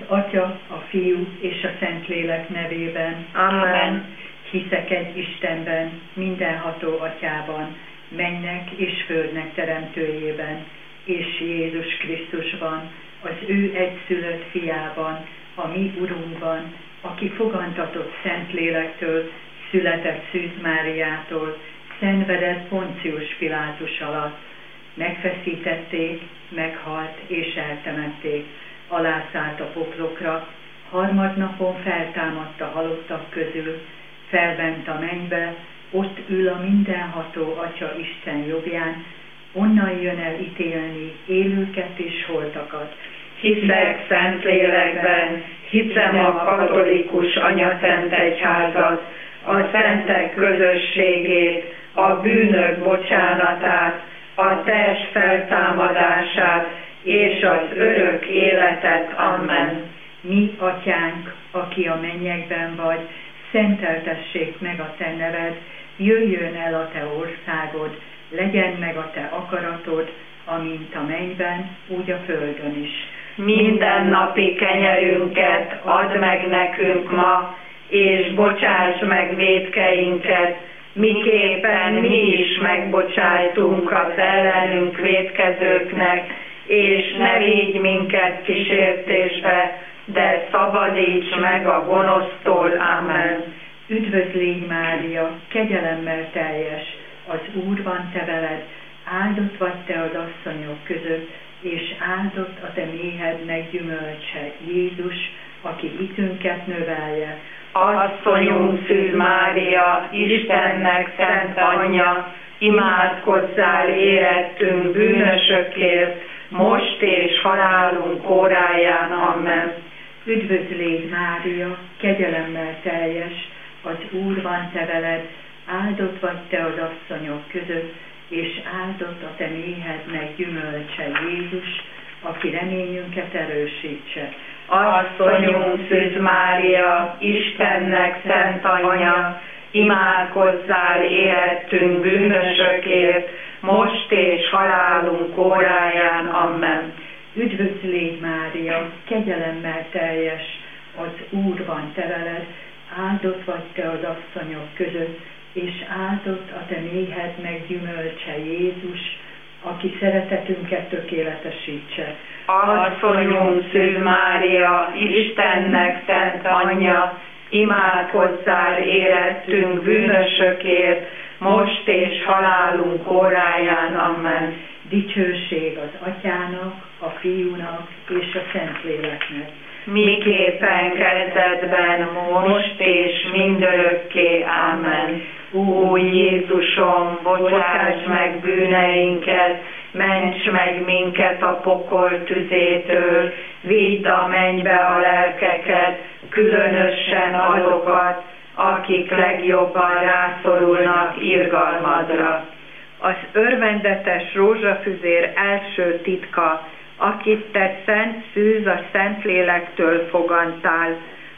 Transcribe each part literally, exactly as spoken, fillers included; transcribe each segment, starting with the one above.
Atya, a Fiú és a Szentlélek nevében. Amen. Hiszek egy Istenben, mindenható Atyában, mennek és földnek teremtőjében, és Jézus Krisztusban, az ő egyszülött fiában, a mi Urunkban, aki fogantatott Szentlélektől, született Szűz Máriától, szenvedett Poncius Pilátus alatt, megfeszítették, meghalt és eltemették, alászállt a poklokra, harmadnapon feltámadt a halottak közül, felment a mennybe, ott ül a mindenható Atya Isten jobbján, onnan jön el ítélni élőket és holtakat. Hiszek Szentlélekben, hiszem a katolikus anyaszent egyházat, a szentek közösségét, a bűnök bocsánatát, a test feltámadását és az örök életet. Amen. Mi, Atyánk, aki a mennyekben vagy, szenteltessék meg a te neved, jöjjön el a te országod, legyen meg a te akaratod, amint a mennyben, úgy a földön is. Mindennapi kenyerünket add meg nekünk ma, és bocsáss meg vétkeinket, miképpen mi is megbocsájtunk az ellenünk vétkezőknek, és ne vigy minket kísértésbe, de szabadíts meg a gonosztól. Amen. Üdvözlégy Mária, kegyelemmel teljes, az Úr van te veled, áldott vagy te az asszonyok között, és áldott a te méhednek gyümölcse, Jézus, aki hitünket növelje. Asszonyunk Szűz Mária, Istennek szent anyja, imádkozzál érettünk bűnösökért, most és halálunk óráján. Amen. Üdvözlégy Mária, kegyelemmel teljes, az Úr van te veled, áldott vagy te az asszonyok között, és áldott a te méhednek gyümölcse, Jézus, aki reményünket erősítse. Asszonyunk Szűz Mária, Istennek szent anyja, imádkozzál érettünk bűnösökért, most és halálunk óráján. Amen. Üdvözlégy Mária, kegyelemmel teljes, az Úr van te veled, áldott vagy te az asszonyok között, és áldott a te méhednek gyümölcse, Jézus, aki szeretetünket tökéletesítse. Asszonyunk Szűz Mária, Istennek szent anyja, imádkozzál érettünk bűnösökért, most és halálunk óráján. Amen. Dicsőség az Atyának, a Fiúnak és a Szentléleknek. Miképpen kezdetben, most és mindörökké. Amen. Ó Jézusom, bocsáss meg bűneinket, ments meg minket a pokol tüzétől, vidd a mennybe a lelkeket, különösen azokat, akik legjobban rászorulnak irgalmadra. Az örvendetes rózsafüzér első titka, akit te Szent Szűz a Szentlélektől fogantál.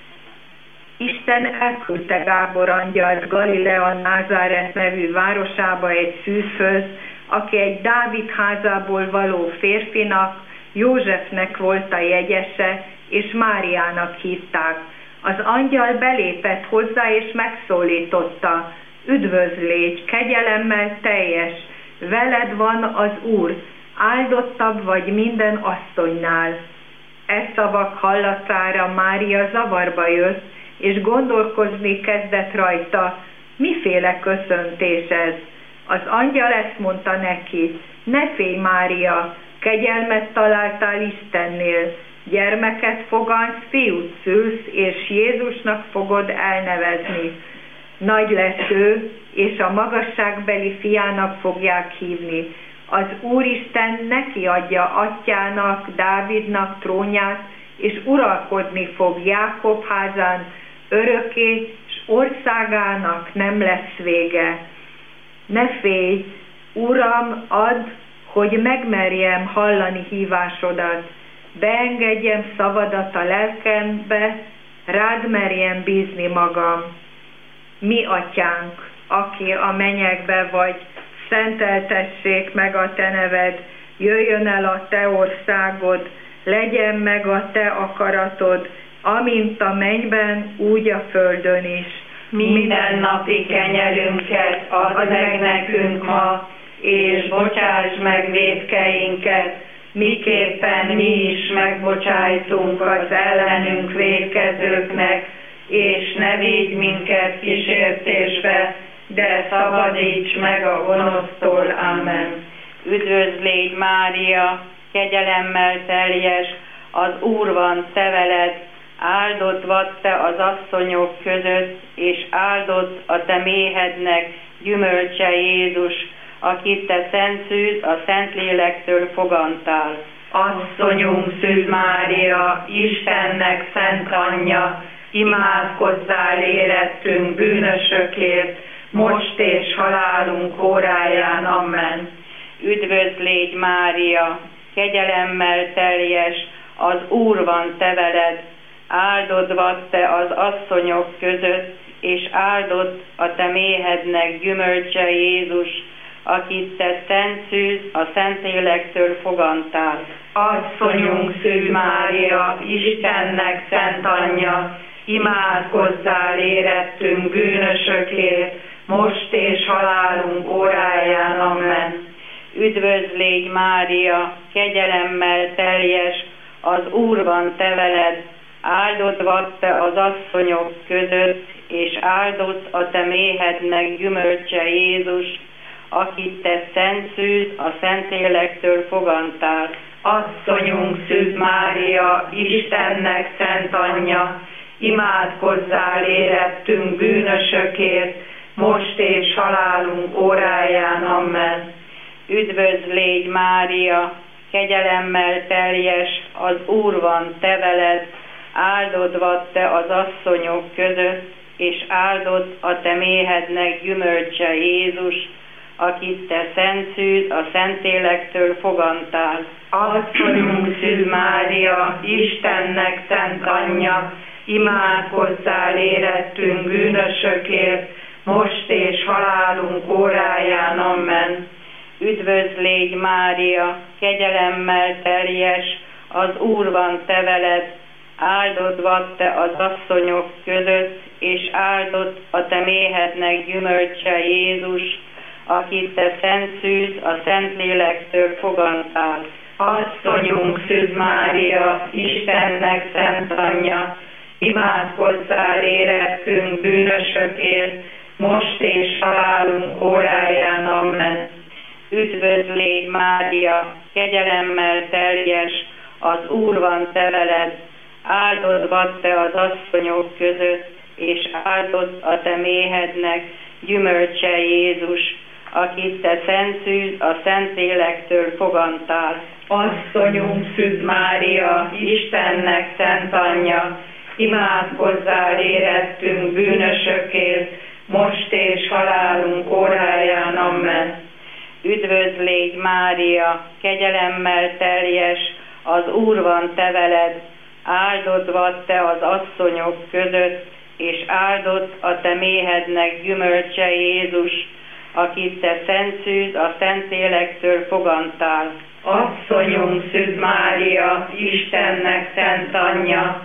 Isten elküldte Gábor angyalt Galilea Názáret nevű városába egy szűzhöz, aki egy Dávid házából való férfinak, Józsefnek volt a jegyese, és Máriának hívták. Az angyal belépett hozzá, és megszólította: üdvözlégy, kegyelemmel teljes, veled van az Úr, áldottabb vagy minden asszonynál. E szavak hallatára Mária zavarba jött, és gondolkozni kezdett rajta, miféle köszöntés ez. Az angyal ezt mondta neki: ne félj, Mária, kegyelmet találtál Istennél, gyermeket fogansz, fiút szülsz, és Jézusnak fogod elnevezni. Nagy lesz ő, és a magasságbeli fiának fogják hívni. Az Úristen neki adja atyának, Dávidnak trónját, és uralkodni fog Jákob házán örökké, és országának nem lesz vége. Ne félj, Uram, add, hogy megmerjem hallani hívásodat, beengedjem szavadat a lelkembe, rád merjem bízni magam. Mi atyánk, aki a mennyekbe vagy, szenteltessék meg a te neved, jöjjön el a te országod, legyen meg a te akaratod, amint a mennyben, úgy a földön is. Minden napi kenyerünket add meg nekünk ma, és bocsáss meg vétkeinket, miképpen mi is megbocsájtunk az ellenünk vétkezőknek, és ne vigy minket kísértésbe, de szabadíts meg a gonosztól. Amen. Üdvözl légy, Mária, kegyelemmel teljes, az Úr van te veled, áldott vagy te az asszonyok között, és áldott a te méhednek gyümölcse Jézus, akit te szent szűz a Szentlélektől fogantál. Asszonyunk Szűz Mária, Istennek szent anyja, imádkozzál érettünk bűnösökért, most és halálunk óráján. Amen. Üdvözl légy, Mária, kegyelemmel teljes, az Úr van te veled, áldott vagy te az asszonyok között, és áldott a te méhednek gyümölcse Jézus, akit te szent szűz a Szentlélektől fogantál. Asszonyunk Szűz Mária, Istennek szent anyja, imádkozzál érettünk bűnösökért, most és halálunk óráján. Amen. Üdvözl légy, Mária, kegyelemmel teljes, az Úr van te veled, áldott vagy te az asszonyok között, és áldott a te méhednek gyümölcse Jézus, akit te szent szűz a Szentlélektől fogantál. Asszonyunk Szűz Mária, Istennek szent anyja, imádkozzál érettünk bűnösökért, most és halálunk óráján. Amen. Üdvözl légy, Mária, kegyelemmel teljes, az Úr van te veled, áldott vagy te az asszonyok között, és áldott a te méhednek gyümölcse Jézus, akit te szent szűz a Szentlélektől fogantál. Asszonyunk Szűz Mária, Istennek szent anyja, imádkozzál érettünk bűnösökért, most és halálunk óráján. Amen. Üdvözl légy, Mária, kegyelemmel teljes, az Úr van te veled, áldott vagy te az asszonyok között, és áldott a te méhednek gyümölcse Jézus, akit te szent szűz a Szentlélektől fogantál. Asszonyunk Szűz Mária, Istennek szent anyja, imádkozzál érettünk bűnösökért, most és halálunk óráján. Amen. Üdvözl légy, Mária, kegyelemmel teljes, az Úr van te veled, áldott vagy te az asszonyok között, és áldott a te méhednek gyümölcse Jézus, akit te szent szűz a Szentlélektől fogantál. Asszonyunk Szűz Mária, Istennek szent anyja, imádkozzál érettünk bűnösökért, most és halálunk óráján. Amen. Üdvözl légy, Mária, kegyelemmel teljes, az Úr van te veled, áldott vagy te az asszonyok között, és áldott a te méhednek gyümölcse Jézus, akit te szent szűz a Szentlélektől fogantál. Asszonyunk Szűz Mária, Istennek szent anyja,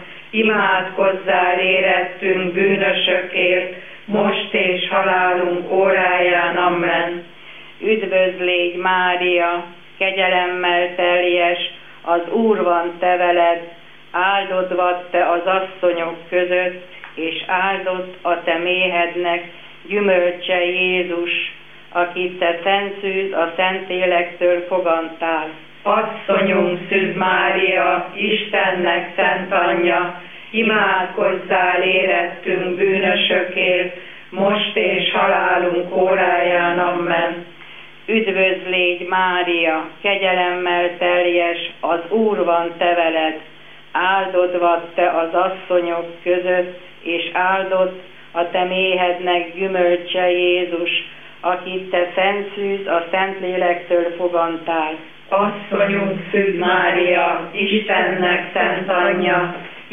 imádkozzál érettünk bűnösökért, most és halálunk óráján. Amen. Üdvözl légy, Mária, kegyelemmel teljes, az Úr van te veled, áldott vagy te az asszonyok között, és áldott a te méhednek gyümölcse Jézus, akit te szent szűz a Szentlélektől fogantál. Asszonyunk Szűz Mária, Istennek szent anyja, imádkozzál érettünk bűnösökért, most és halálunk óráján. Amen. Üdvözl légy, Mária, kegyelemmel teljes, az Úr van te veled, áldott vagy te az asszonyok között, és áldott a te méhednek gyümölcse Jézus, akit te szent szűz a Szentlélektől fogantál. Asszonyunk Szűz Mária, Istennek szent anyja,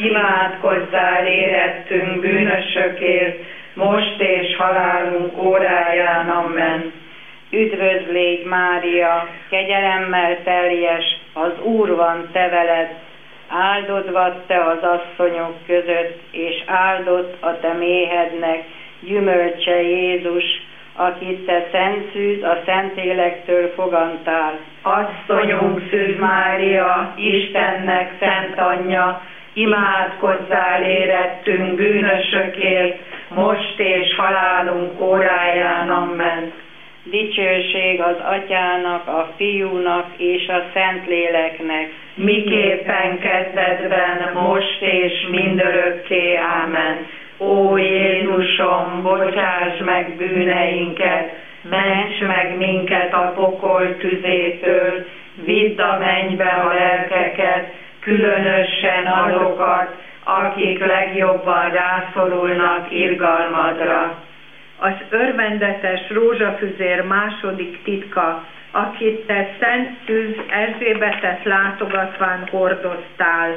imádkozzál érettünk bűnösökért, most és halálunk óráján. Amen. Üdvözl légy, Mária, kegyelemmel teljes, az Úr van te veled, áldott vagy te az asszonyok között, és áldott a te méhednek gyümölcse Jézus, akit te szent szűz a Szentlélektől fogantál. Asszonyunk Szűz Mária, Istennek szent anyja, imádkozzál érettünk bűnösökért, most és halálunk óráján. Amen. Dicsőség az Atyának, a Fiúnak és a Szentléleknek, miképpen kezdetben, most és mindörökké. Ámen. Ó Jézusom, bocsáss meg bűneinket, ments meg minket a pokol tüzétől, vidd a mennybe a lelkeket, különösen azokat, akik legjobban rászorulnak irgalmadra. Az örvendetes rózsafüzér második titka, akit te Szent Szűz Erzsébetet látogatván hordoztál.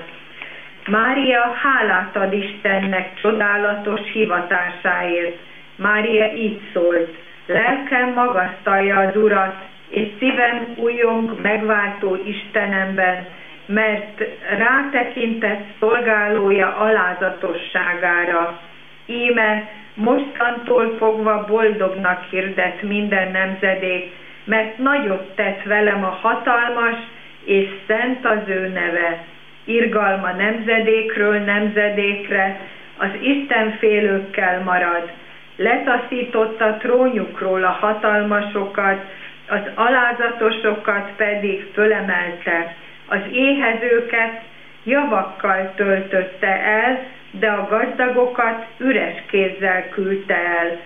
Mária hálát ad Istennek csodálatos hivatásáért. Mária így szólt: lelkem magasztalja az Urat, és szívem újjong megváltó Istenemben, mert rátekintett szolgálója alázatosságára. Íme mostantól fogva boldognak hirdet minden nemzedék, mert nagyot tett velem a hatalmas, és szent az ő neve. Irgalma nemzedékről nemzedékre, az istenfélőkkel marad. Letaszította trónjukról a hatalmasokat, az alázatosokat pedig fölemelte. Az éhezőket javakkal töltötte el, de a gazdagokat üres kézzel küldte el.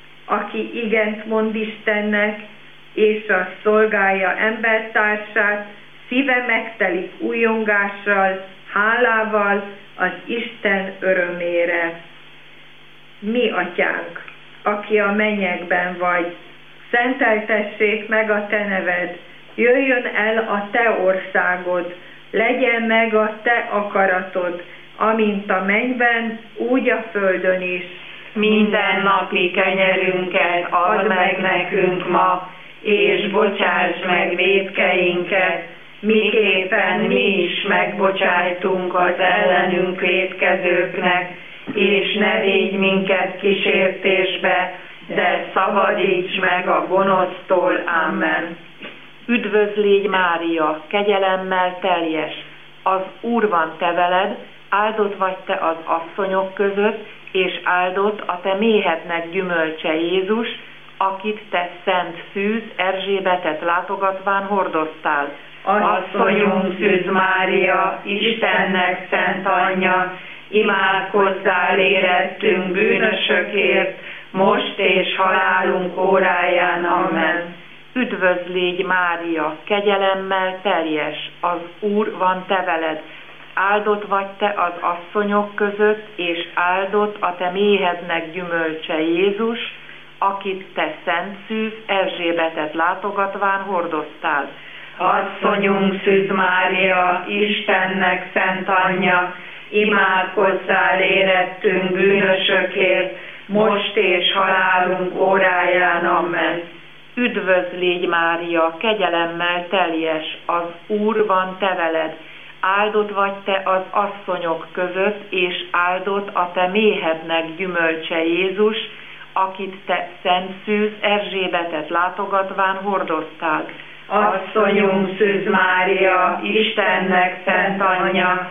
Aki igent mond Istennek, és a szolgálja embertársát, szíve megtelik újjongással, hálával az Isten örömére. Mi, Atyánk, aki a mennyekben vagy, szenteltessék meg a te neved, jöjjön el a te országod, legyen meg a te akaratod, amint a mennyben, úgy a földön is. Minden napi kenyerünket add meg nekünk ma, és bocsáss meg vétkeinket, miképpen mi is megbocsájtunk az ellenünk vétkezőknek, és ne védj minket kísértésbe, de szabadíts meg a gonosztól. Amen. Üdvözl légy Mária, kegyelemmel teljes, az Úr van te veled, áldott vagy te az asszonyok között, és áldott a te méhednek gyümölcse Jézus, akit te Szent Szűz Erzsébetet látogatván hordoztál. Asszonyunk Szűz Mária, Istennek szent anyja, imádkozzál érettünk bűnösökért, most és halálunk óráján. Amen. Üdvözl légy Mária, kegyelemmel teljes, az Úr van te veled, áldott vagy te az asszonyok között, és áldott a te méhednek gyümölcse Jézus, akit te Szent Szűz Erzsébetet látogatván hordoztál. Asszonyunk Szűz Mária, Istennek szent anyja, imádkozzál érettünk bűnösökért, most és halálunk óráján. Amen. Üdvözl légy Mária, kegyelemmel teljes, az Úr van te veled, áldott vagy te az asszonyok között, és áldott a te méhednek gyümölcse Jézus, akit te Szent Szűz Erzsébetet látogatván hordoztál. Asszonyunk Szűz Mária, Istennek szent anyja,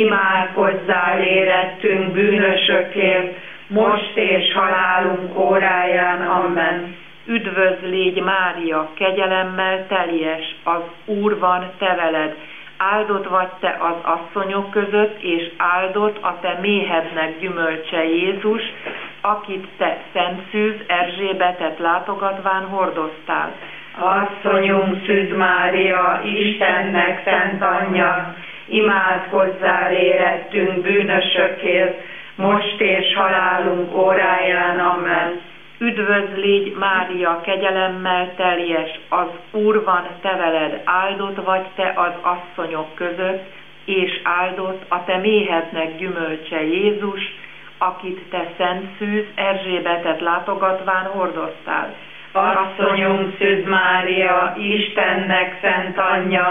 imádkozzál érettünk bűnösökért, most és halálunk óráján. Amen. Üdvözl légy Mária, kegyelemmel teljes, az Úr van te veled, áldott vagy te az asszonyok között, és áldott a te méhednek gyümölcse Jézus, akit te Szent Szűz Erzsébetet látogatván hordoztál. Asszonyunk Szűz Mária, Istennek szent anyja, imádkozzál érettünk bűnösökért, most és halálunk óráján. Amen. Üdvözl légy Mária, kegyelemmel teljes, az Úr van te veled, áldott vagy te az asszonyok között, és áldott a te méhednek gyümölcse Jézus, akit te Szent Szűz Erzsébetet látogatván hordoztál. Asszonyunk Szűz Mária, Istennek szent anyja,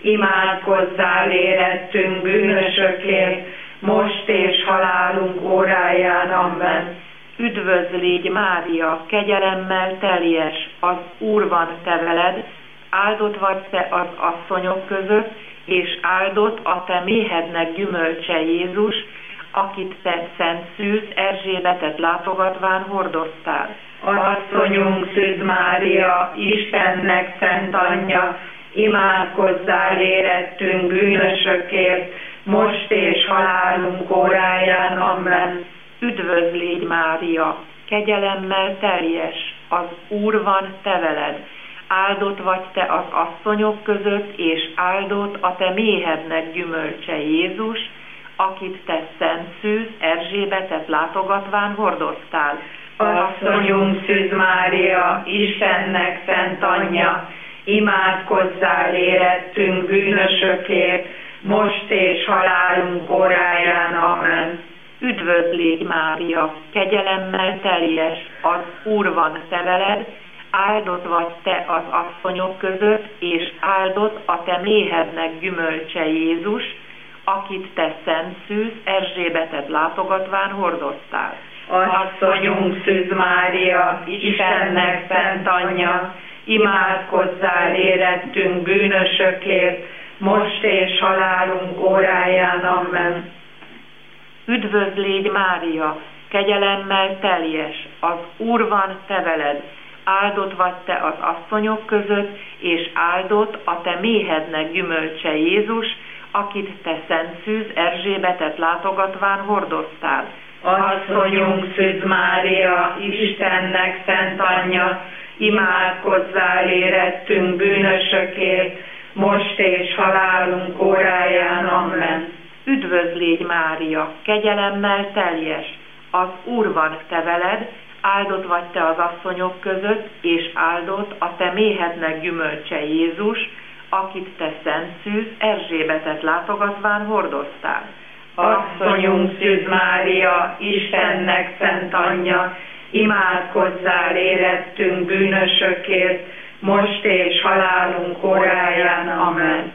imádkozzál érettünk bűnösökért, most és halálunk óráján. Amen. Üdvözl légy Mária, kegyelemmel teljes, az Úr van te veled, áldott vagy te az asszonyok között, és áldott a te méhednek gyümölcse Jézus, akit te szent szűz Erzsébetet látogatván hordoztál. Asszonyunk Szűz Mária, Istennek szent anyja, imádkozzál érettünk bűnösökért, most és halálunk óráján. Amen. Üdvözl légy Mária, kegyelemmel teljes, az Úr van te veled, áldott vagy te az asszonyok között, és áldott a te méhednek gyümölcse Jézus, akit te szent szűz Erzsébetet látogatván hordoztál. Asszonyunk Szűz Mária, Istennek szent anyja, imádkozzál érettünk bűnösökért, most és halálunk óráján. Amen. Üdvözl légy Mária, kegyelemmel teljes, az Úr van te veled, áldott vagy te az asszonyok között, és áldott a te méhednek gyümölcse Jézus, akit te szent szűz Erzsébetet látogatván hordoztál. Asszonyunk Szűz Mária, Istennek szent anyja, imádkozzál érettünk bűnösökért, most és halálunk óráján. Amen. Üdvözl légy Mária, kegyelemmel teljes, az Úr van te veled, áldott vagy te az asszonyok között, és áldott a te méhednek gyümölcse Jézus, akit te szent szűz Erzsébetet látogatván hordoztál. Asszonyunk Szűz Mária, Istennek szent anyja, imádkozzál érettünk bűnösökért, most és halálunk óráján. Amen. Üdvözl légy Mária, kegyelemmel teljes, az Úr van te veled, áldott vagy te az asszonyok között, és áldott a te méhednek gyümölcse Jézus, akit te szent szűz Erzsébetet látogatván hordoztál. Asszonyunk Szűz Mária, Istennek szent anyja, imádkozzál érettünk bűnösökért, most és halálunk óráján. Amen.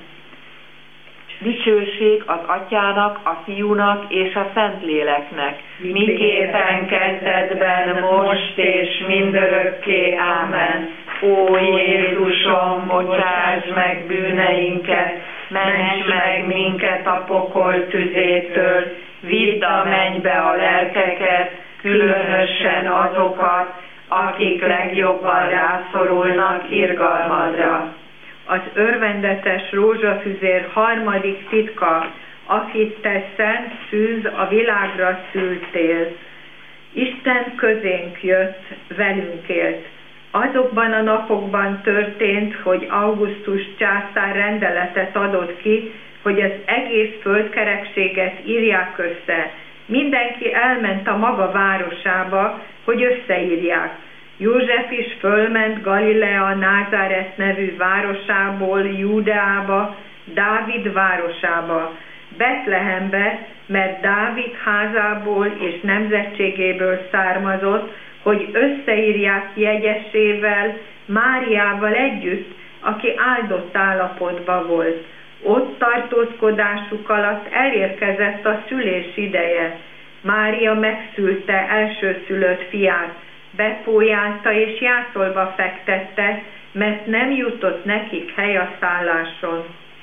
Dicsőség az Atyának, a Fiúnak és a Szentléleknek, miképpen kezdetben, most és mindörökké. Amen. Ó Jézusom, bocsáss meg bűneinket, ments meg minket a pokol tüzétől, vidd a mennybe a lelkeket, különösen azokat, akik legjobban rászorulnak irgalmadra. Az örvendetes rózsafüzér harmadik titka, akit te szent szűz a világra szültél. Isten közénk jött, velünk élt. Azokban a napokban történt, hogy Augustus császár rendeletet adott ki, hogy az egész földkerekséget írják össze. Mindenki elment a maga városába, hogy összeírják. József is fölment Galilea Názáret nevű városából Júdeába, Dávid városába, Betlehembe, mert Dávid házából és nemzetségéből származott, hogy összeírják jegyesével, Máriával együtt, aki áldott állapotban volt. Ott tartózkodásuk alatt elérkezett a szülés ideje. Mária megszülte elsőszülött fiát, bepójálta és jászolba fektette, mert nem jutott nekik hely a szálláson.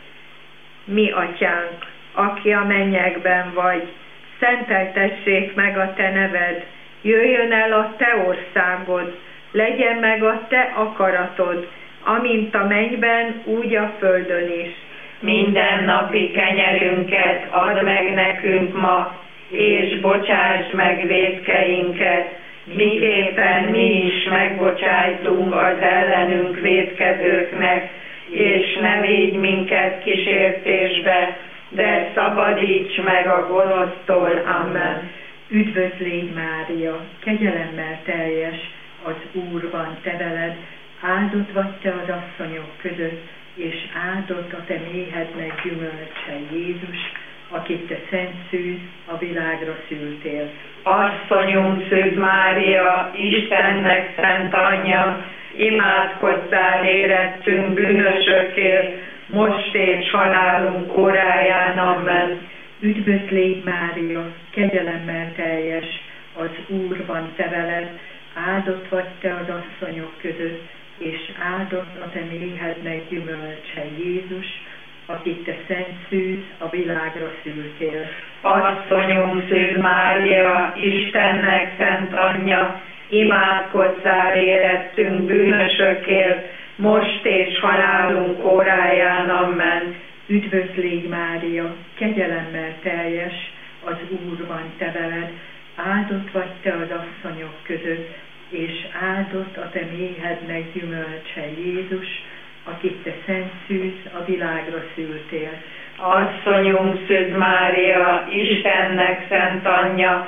Mi atyánk, aki a mennyekben vagy, szenteltessék meg a te neved, jöjjön el a te országod, legyen meg a te akaratod, amint a mennyben, úgy a földön is. Minden napi kenyerünket add meg nekünk ma, és bocsásd meg vétkeinket, miképpen mi is megbocsájtunk az ellenünk vétkezőknek, és ne védj minket kísértésbe, de szabadíts meg a gonosztól. Amen. Üdvözl légy Mária, kegyelemmel teljes, az Úr van te veled, áldott vagy te az asszonyok között, és áldott a te méhednek gyümölcse Jézus, akit te szent szűz a világra szültél. Asszonyunk Szűz Mária, Istennek szent anyja, imádkozzál érettünk bűnösökért, most és halálunk óráján. Amen. Üdvözlégy Mária, kegyelemmel teljes, az Úr van te veled, áldott vagy te az asszonyok között, és áldott a te méhednek gyümölcse, Jézus, akit te szent szűz, a világra szültél. Asszonyunk Szűz Mária, Istennek szent anyja, imádkozzál érettünk bűnösökért, most és halálunk óráján. Amen. Üdvözlégy Mária, kegyelemmel teljes, az Úr van te veled, áldott vagy te az asszonyok között, és áldott a te méhednek gyümölcse, Jézus, akit te szent szűz, a világra szültél. Asszonyunk Szűz Mária, Istennek szent anyja,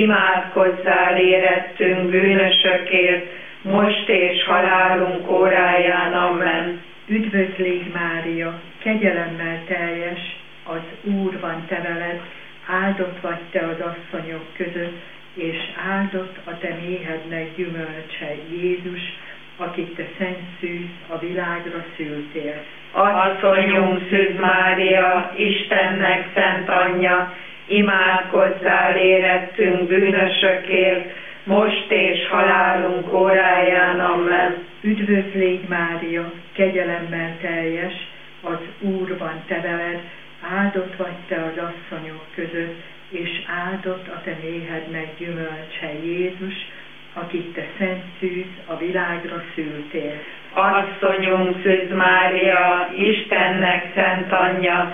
imádkozzál érettünk bűnösökért, most és halálunk óráján. Amen. Üdvözlégy Mária, kegyelemmel teljes, az Úr van te veled, áldott vagy te az asszonyok között, és áldott a te méhednek gyümölcse, Jézus, akit te szent szűz, a világra szültél. Asszonyunk Szűz Mária, Istennek szent anyja, imádkozzál érettünk bűnösökért, most és halálunk óráján. Amen. Üdvözlégy Mária, kegyelemmel teljes, az Úr van te veled, áldott vagy te az asszonyok között, és áldott a te méhednek gyümölcse, Jézus, akit te szent szűz, a világra szültél. Asszonyunk Szűz Mária, Istennek szent anyja,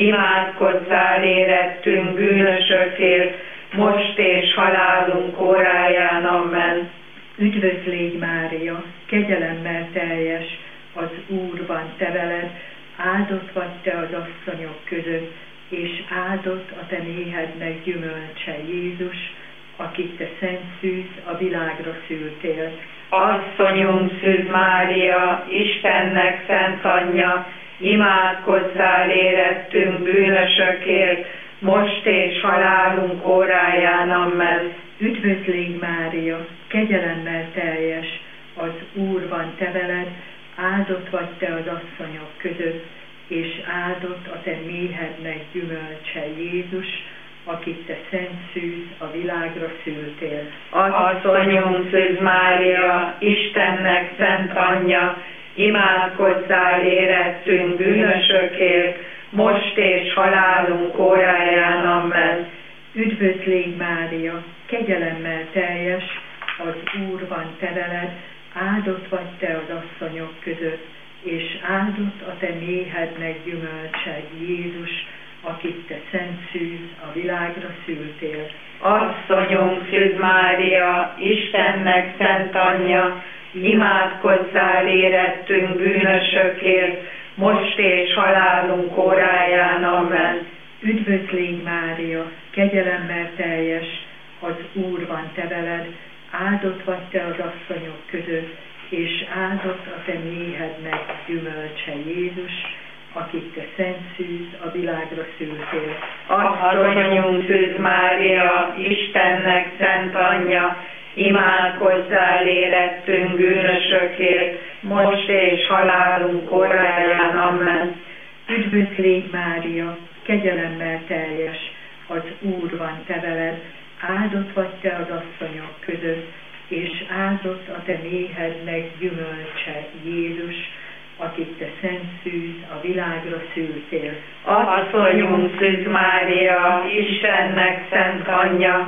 imádkozzál érettünk bűnösökért, most és halálunk óráján. Amen. Üdvözlégy Mária, kegyelemmel teljes, az Úr van te veled, áldott vagy te az asszonyok között, és áldott a te méhednek gyümölcse, Jézus, akit te szent szűz, a világra szültél. Asszonyunk Szűz Mária, Istennek szent anyja, imádkozzál érettünk bűnösökért, most és halálunk óráján. Amen. Üdvözlégy Mária, kegyelemmel teljes, az Úr van te veled, áldott vagy te az asszonyok között, és áldott a te méhednek gyümölcse, Jézus, akit te szent szűz, a világra szültél. Asszonyunk Szűz Mária, Istennek szent anyja, imádkozzál érettünk bűnösökért, most és halálunk óráján. Amen. Üdvözlégy Mária, kegyelemmel teljes, az Úr van te veled, áldott vagy te az asszonyok között, és áldott a te méhednek gyümölcse, Jézus, akit te szent szűz, a világra szültél. Asszonyunk Szűz Mária, Istennek szent anyja, imádkozzál érettünk bűnösökért, most és halálunk óráján. Amen. Üdvözlégy Mária, kegyelemmel teljes, az Úr van te veled, áldott vagy te az asszonyok között, és áldott a te méhednek gyümölcse, Jézus, akit te szent szűz, a világra szültél. Asszonyunk Szűz Mária, Istennek szent anyja, imádkozzál érettünk bűnösökért, most és halálunk óráján. Amen. Üdvözlégy Mária, kegyelemmel teljes, az Úr van te veled, áldott vagy te az asszonyok között, és áldott a te méhednek gyümölcse, Jézus, akit te szent szűz, a világra szültél. Asszonyunk Szűz Mária, Istennek szent anyja,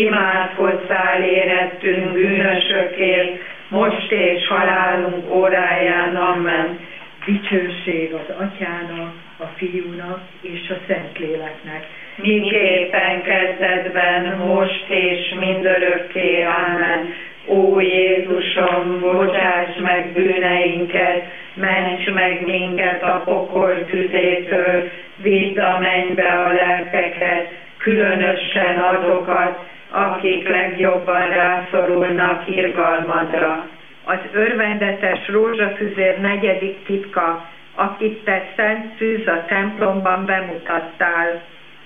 imádkozzál érettünk bűnösökért, most és halálunk óráján. Amen. Dicsőség az Atyának, a Fiúnak és a Szentléleknek, miképpen kezdetben, most és mindörökké. Amen. Ó Jézusom, bocsáss meg bűneinket, ments meg minket a pokol tüzétől, vidd a mennybe a lelkeket, különösen azokat, akik legjobban rászorulnak irgalmadra. Az örvendetes rózsafüzér negyedik titka, akit te szent szűz a templomban bemutattál.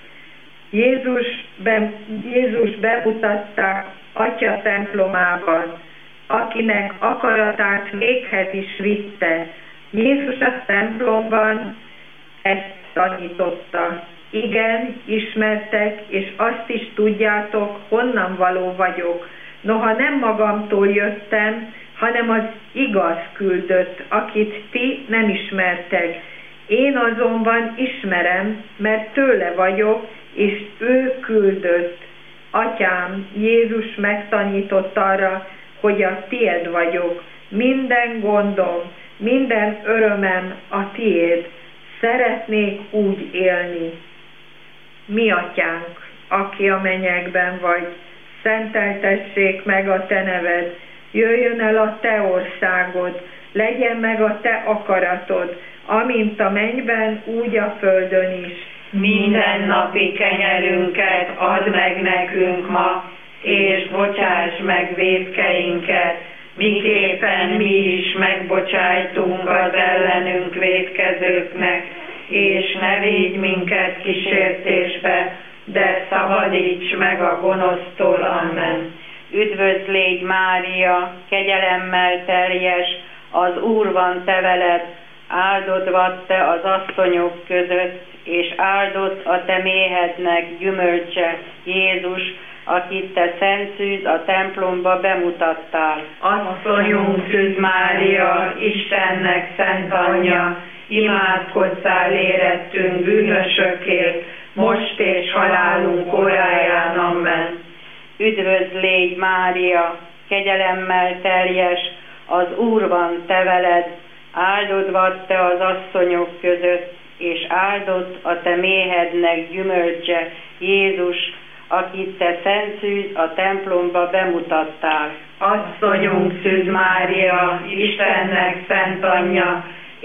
Jézus, be, Jézus bemutatta Atya templomában, akinek akaratát véghez is vitte. Jézus a templomban ezt tanította. Igen, ismertek, és azt is tudjátok, honnan való vagyok. Noha nem magamtól jöttem, hanem az igaz küldött, akit ti nem ismertek. Én azonban ismerem, mert tőle vagyok, és ő küldött. Atyám, Jézus megtanított arra, hogy a tied vagyok. Minden gondom, minden örömem a tiéd. Szeretnék úgy élni. Mi atyánk, aki a mennyekben vagy, szenteltessék meg a te neved, jöjjön el a te országod, legyen meg a te akaratod, amint a mennyben, úgy a földön is. Minden napi kenyerünket add meg nekünk ma, és bocsáss meg vétkeinket, miképpen mi is megbocsájtunk az ellenünk vétkezőknek, és ne védj minket kísértésbe, de szabadíts meg a gonosztól. Amen. Üdvözl légy Mária, kegyelemmel teljes, az Úr van te veled, áldott vagy te az asszonyok között, és áldott a te méhednek gyümölcse, Jézus, akit te szent szűz a templomba bemutattál. Asszonyunk Szűz Mária, Istennek szent anyja, imádkozzál érettünk bűnösökért, most és halálunk óráján. Amen. Üdvözl légy Mária, kegyelemmel teljes, az Úr van te veled, áldott vagy te az asszonyok között, és áldott a te méhednek gyümölcse, Jézus, akit te szent szűz a templomba bemutattál. Asszonyunk Szűz Mária, Istennek szent anyja,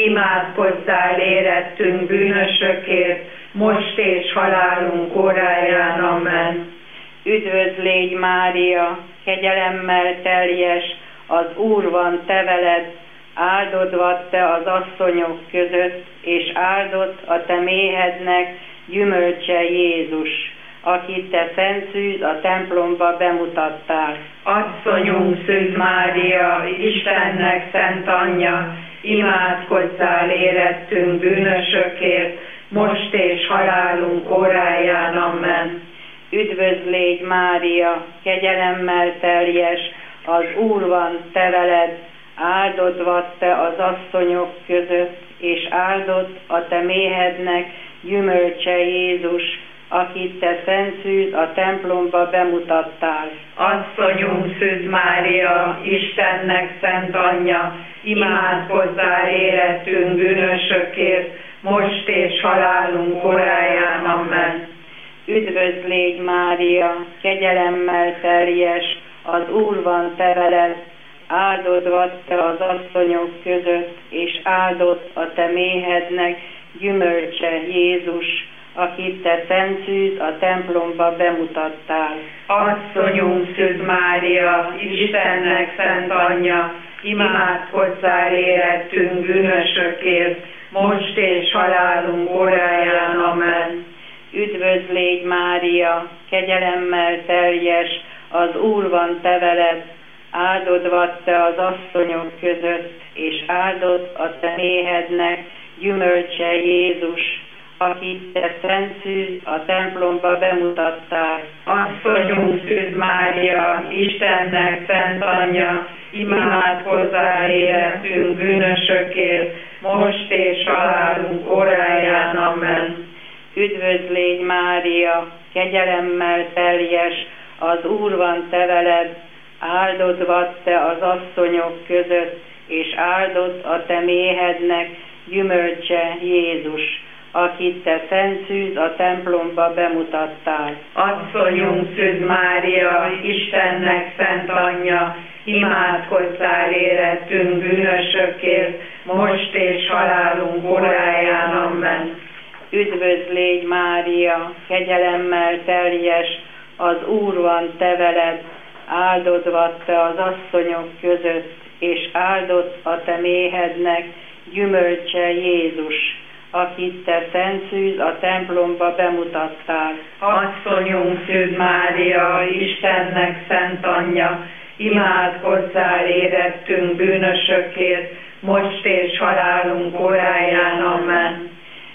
imádkozzál érettünk bűnösökért, most és halálunk óráján. Amen. Üdvözl légy Mária, kegyelemmel teljes, az Úr van te veled, áldott vagy te az asszonyok között, és áldott a te méhednek gyümölcse, Jézus, akit te szent szűz a templomba bemutattál. Asszonyunk Szűz Mária, Istennek szent anyja, imádkozzál érettünk bűnösökért, most és halálunk óráján. Amen. Üdvözl légy Mária, kegyelemmel teljes, az Úr van te veled, áldott vagy te az asszonyok között, és áldott a te méhednek gyümölcse, Jézus, akit te szent szűz a templomba bemutattál. Asszonyunk Szűz Mária, Istennek szent anyja, imádkozzál érettünk bűnösökért, most és halálunk óráján. Amen. Üdvözl légy Mária, kegyelemmel teljes, az Úr van te veled, áldott vagy te az asszonyok között, és áldott a te méhednek gyümölcse, Jézus, akit te szent szűz a templomba bemutattál. Asszonyunk Szűz Mária, Istennek szent anyja, imádkozzál érettünk bűnösökért, most és halálunk óráján. Amen. Üdvözl légy Mária, kegyelemmel teljes, az Úr van te veled, áldott vagy te az asszonyok között, és áldott a te méhednek gyümölcse, Jézus, akit te szent szűz a templomba bemutattál. Asszonyunk Szűz Mária, Istennek szent anyja, imádkozzál érettünk bűnösökért, most és halálunk óráján. Amen. Üdvözl légy Mária, kegyelemmel teljes, az Úr van te veled, áldott vagy te az asszonyok között, és áldott a te méhednek gyümölcse, Jézus, akit te szent szűz a templomba bemutattál. Asszonyunk Szűz Mária, Istennek szent anyja, imádkozzál érettünk bűnösökért, most és halálunk óráján. Amen. Üdvözl légy Mária, kegyelemmel teljes, az Úr van te veled, áldott vagy te az asszonyok között, és áldott a te méhednek gyümölcse, Jézus, akit te szent szűz a templomba bemutattál. Asszonyunk Szűz Mária, Istennek szent anyja, imádkozzál érettünk bűnösökért, most és halálunk óráján. Amen.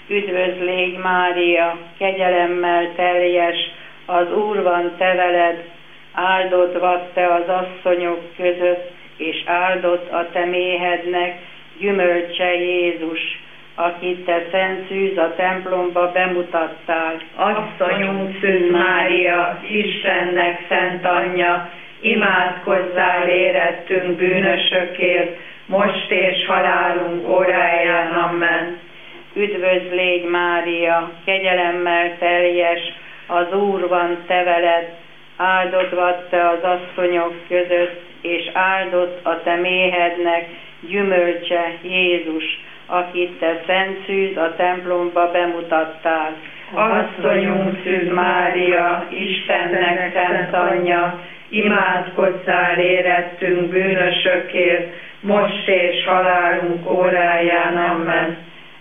Üdvözlégy Mária, kegyelemmel teljes, az Úr van te veled, áldott vagy te az asszonyok között, és áldott a te méhednek gyümölcse Jézus, akit te szent szűz a templomba bemutattál. Asszonyunk Szűz Mária, Istennek szent anyja, imádkozzál érettünk bűnösökért, most és halálunk óráján. Amen. Üdvözlégy Mária, kegyelemmel teljes, az Úr van te veled, áldott vagy te az asszonyok között, és áldott a te méhednek gyümölcse Jézus, akit te szent szűz a templomba bemutattál. Asszonyunk Szűz Mária, Istennek szent anyja, imádkozzál érettünk bűnösökért, most és halálunk óráján. Amen.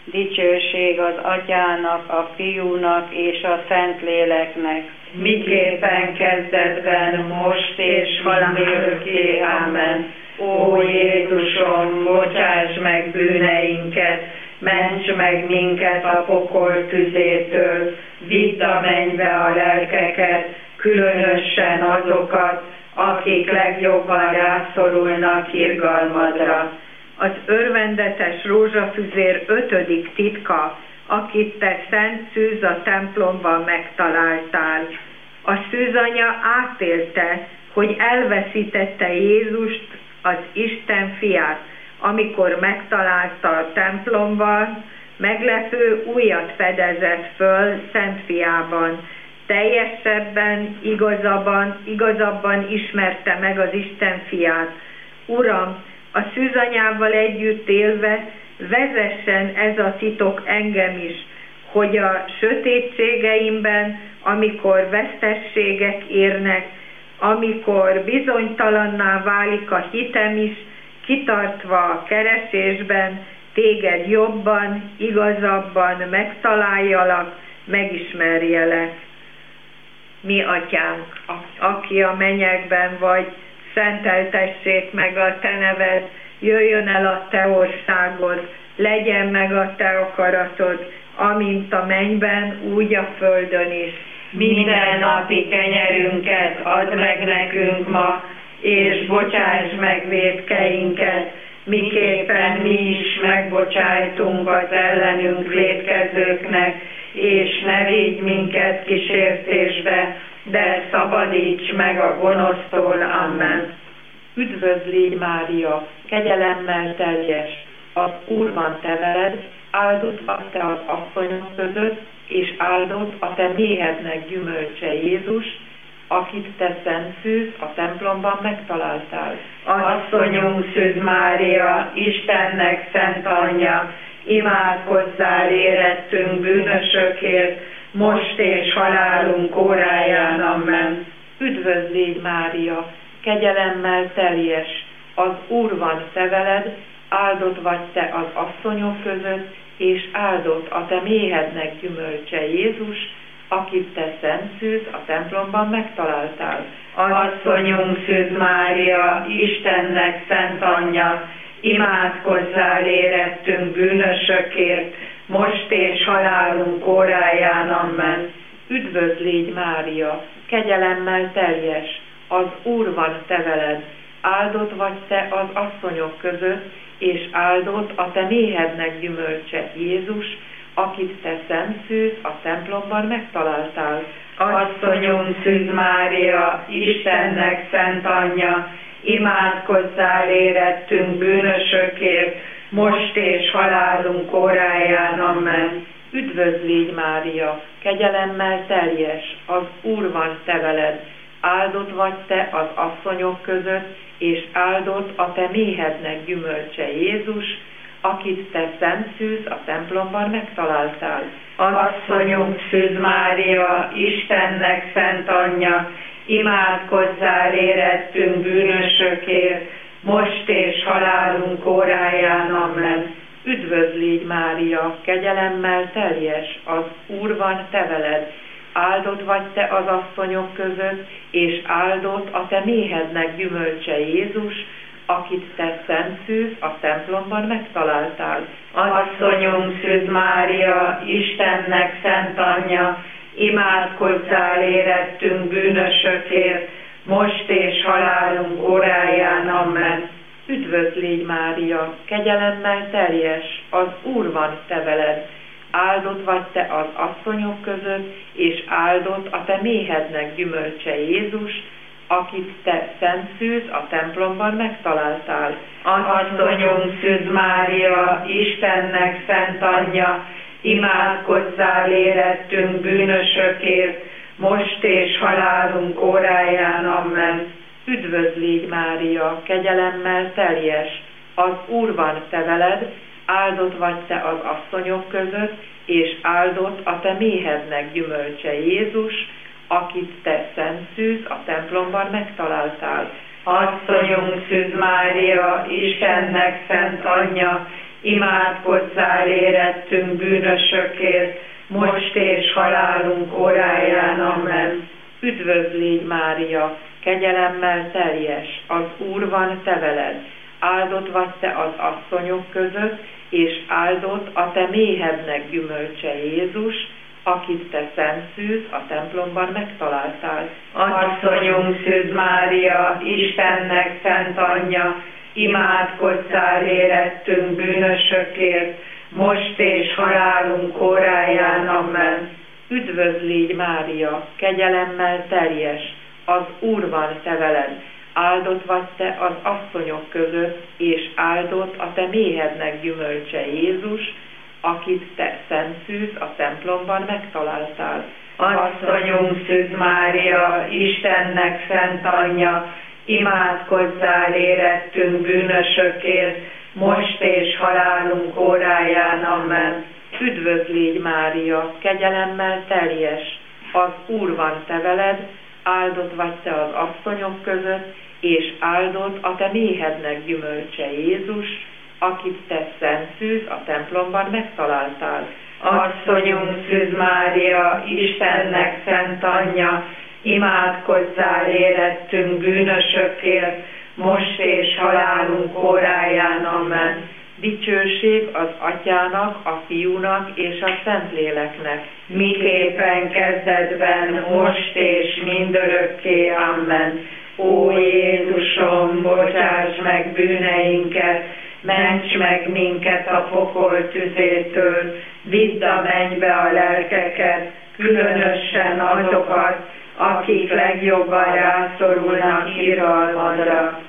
Dicsőség az Atyának, a Fiúnak és a Szentléleknek, miképpen kezdetben, most és mindörökké. Amen. Ó Jézusom, bocsáss meg bűneinket, ments meg minket a pokol tüzétől, vidd a mennybe a lelkeket, különösen azokat, akik legjobban rászorulnak irgalmadra. Az örvendetes rózsafüzér ötödik titka, akit te szent szűz a templomban megtaláltál. A szűzanya átélte, hogy elveszítette Jézust, az Isten fiát, amikor megtalálta a templomban, meglepő újat fedezett föl Szent Fiában. Teljesebben, igazabban, igazabban ismerte meg az Isten fiát. Uram, a szűzanyával együtt élve vezessen ez a titok engem is, hogy a sötétségeimben, amikor vesztességek érnek, amikor bizonytalanná válik a hitem is, kitartva a keresésben, téged jobban, igazabban megtaláljalak, megismerjelek. Mi Atyánk, aki a mennyekben vagy, szenteltessék meg a te neved, jöjjön el a te országod, legyen meg a te akaratod, amint a mennyben, úgy a földön is. Minden napi kenyerünket add meg nekünk ma, és bocsáss meg vétkeinket, miképpen mi is megbocsájtunk az ellenünk vétkezőknek, és ne vigy minket kísértésbe, de szabadíts meg a gonosztól. Amen. Üdvözlégy Mária, kegyelemmel teljes, az Úr van te veled, áldott vagy te az asszonyok között, és áldott a te méhednek gyümölcse Jézus, akit te szent szűz a templomban megtaláltál. Asszonyunk Szűz Mária, Istennek szent anyja, imádkozzál érettünk bűnösökért, most és halálunk óráján. Amen. Üdvözlégy Mária, kegyelemmel teljes, az Úr van te veled, áldott vagy te az asszonyok között, és áldott a te méhednek gyümölcse Jézus, akit te szent szűz a templomban megtaláltál. Asszonyunk Szűz Mária, Istennek szent anyja, imádkozzál érettünk bűnösökért, most és halálunk óráján. Amen. Üdvözlégy Mária, kegyelemmel teljes, az Úr van te veled, áldott vagy te az asszonyok között, és áldott a te méhednek gyümölcse Jézus, akit te szent szűz a templomban megtaláltál. Asszonyunk Szűz Mária, Istennek szent anyja, imádkozzál érettünk bűnösökért, most és halálunk óráján. Amen. Üdvözlégy Mária, kegyelemmel teljes, az Úr van te veled, áldott vagy te az asszonyok között, és áldott a te méhednek gyümölcse Jézus, akit te szent szűz a templomban megtaláltál. Asszonyunk Szűz Mária, Istennek szent anyja, imádkozzál érettünk bűnösökért, most és halálunk óráján. Amen. Üdvözlégy Mária, kegyelemmel teljes, az Úr van te veled, áldott vagy te az asszonyok között, és áldott a te méhednek gyümölcse Jézus, akit te szent Szűz a templomban megtaláltál. Asszonyunk Szűz Mária, Istennek szent anyja, imádkozzál érettünk bűnösökért, most és halálunk óráján. Amen. Üdvözl légy Mária, kegyelemmel teljes, az Úr van te veled. Áldott vagy te az asszonyok között, és áldott a te méhednek gyümölcse Jézus, akit te szent Szűz a templomban megtaláltál. Asszonyunk Szűz Mária, Istennek szent anyja, imádkozzál érettünk bűnösökért, most és halálunk óráján. Amen. Üdvözl légy Mária, kegyelemmel teljes, az Úr van te veled, áldott vagy te az asszonyok között, és áldott a te méhednek gyümölcse Jézus, akit te szent Szűz a templomban megtaláltál. Asszonyunk Szűz Mária, Istennek szent anyja, imádkozzál érettünk bűnösökért, most és halálunk óráján. Amen. Üdvözl légy Mária, kegyelemmel teljes, az Úr van te veled, áldott vagy te az asszonyok között, és áldott a te méhednek gyümölcse Jézus, akit te szent Szűz a templomban megtaláltál. Asszonyunk Szűz Mária, Istennek szent anyja, imádkozzál érettünk bűnösökért, most és halálunk óráján. Amen. Üdvözl légy Mária, kegyelemmel teljes, az Úr van te veled, áldott vagy te az asszonyok között, és áldott a te méhednek gyümölcse Jézus, akit te szent Szűz a templomban megtaláltál. Asszonyunk Szűz Mária, Istennek szent anyja, imádkozzál érettünk bűnösökért, most és halálunk óráján. Amen. Üdvözl légy Mária, kegyelemmel teljes, az Úr van te veled, áldott vagy te az asszonyok között, és áldott a te méhednek gyümölcse Jézus, akit te szent Szűz a templomban megtaláltál. Asszonyunk Szűz Mária, Istennek szent anyja, imádkozzál érettünk bűnösökért, most és halálunk óráján. Amen. Dicsőség az Atyának, a Fiúnak és a Szentléleknek, miképpen kezdetben, most és mindörökké. Amen. Ó Jézusom, bocsáss meg bűneinket, ments meg minket a pokol tüzétől, vidd a mennybe a lelkeket, különösen azokat, akik legjobban rászorulnak irgalmadra.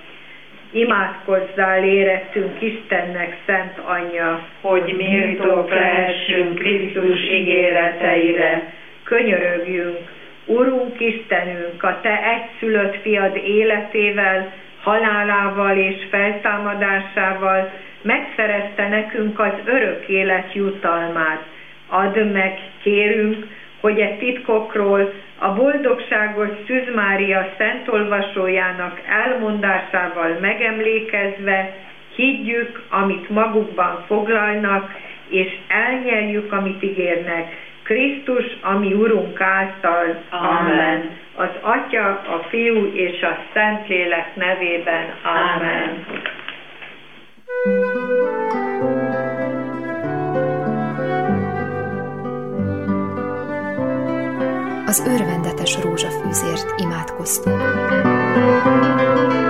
Imádkozzál érettünk Istennek szent anyja, hogy méltók lehessünk Krisztus ígéreteire. Könyörögjünk, Urunk Istenünk, a te egyszülött fiad életével, halálával és feltámadásával megszerezte nekünk az örök élet jutalmát. Add meg, kérünk, hogy e titkokról a boldogságos Szűz Mária szentolvasójának elmondásával megemlékezve higgyük, amit magukban foglalnak, és elnyeljük, amit ígérnek. Krisztus, ami Urunk által. Amen. Az Atya, a Fiú és a Szentlélek nevében. Amen. Az örvendetes rózsafűzért imádkoztunk.